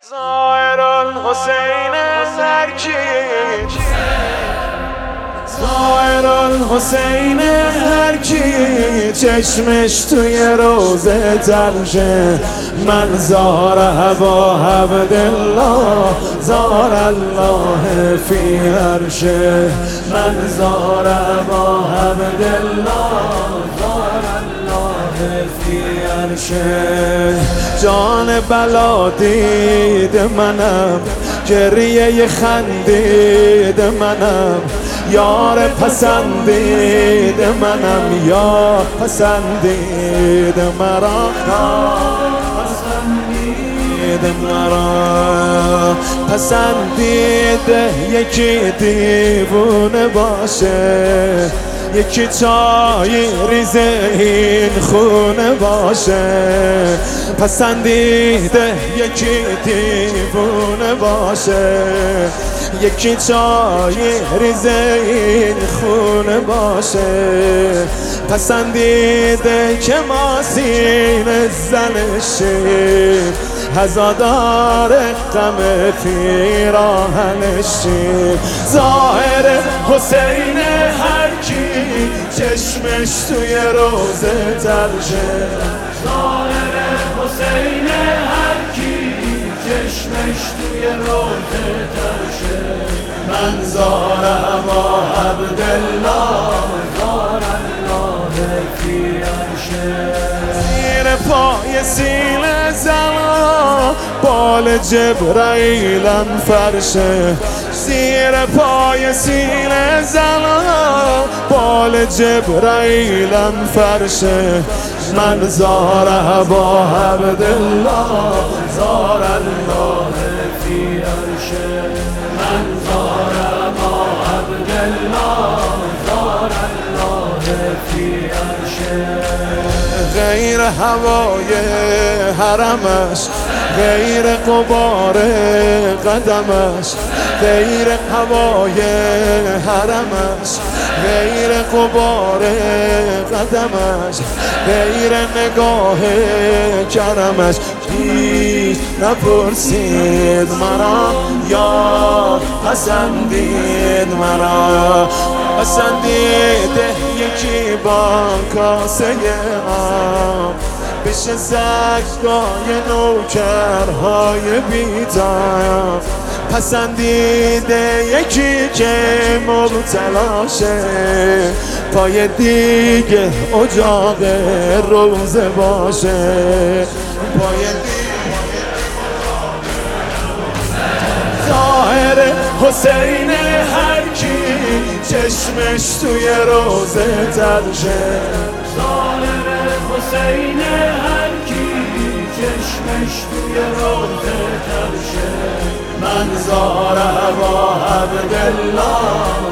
ظاهر الحسین هرکی ظاهر الحسین هرکی چشمش توی روزه ترشه من زار ابا عبدالله زار الله فی عرشه من زار ابا عبدالله زار الله فی عرشه جان بلا دید منم گریه خندید منم یار پسندید منم یار پسندید مرا پسندید مرا پسندید یکی دیوونه باشه یکی چای ریزه این خونه باشه پسندیده یکی دیوونه باشه یکی چای ریزه این خونه باشه پسندیده که ما سینه زنشیم هزادار غم پیراهنشیم ظاهر حسین هرکی چشمش توی روزه ترشه ظاهر حسین هرکی چشمش توی روزه ترشه من زار ابا عبدالله زار الله فی عرشه زیر پای سیل زلا بال جبرائیلم فرشه زیر پای سیل زلا بال جبرائیلم فرشه من زار ابا عبدالله زار الله فی عرشه من زار ابا عبدالله زار الله فی عرشه غیر هوای حرمش غیر غبار قدمش غیر هوای حرمش غیر غبار قدمش غیر نگاه کرمش هیچ نپرسید مرا یا پسندید مرا پسندید یکی با کاسه آب بشه زکای نوکرهای بی‌تاب پسندیده یکی که مبتلاشه پای دیگه اجاق روزه باشه پای ظاهر حسین هرکی چشمش توی روزه ترشه ظاهر حسین هرکی چشمش توی روزه ترشه من زار ابا عبدالله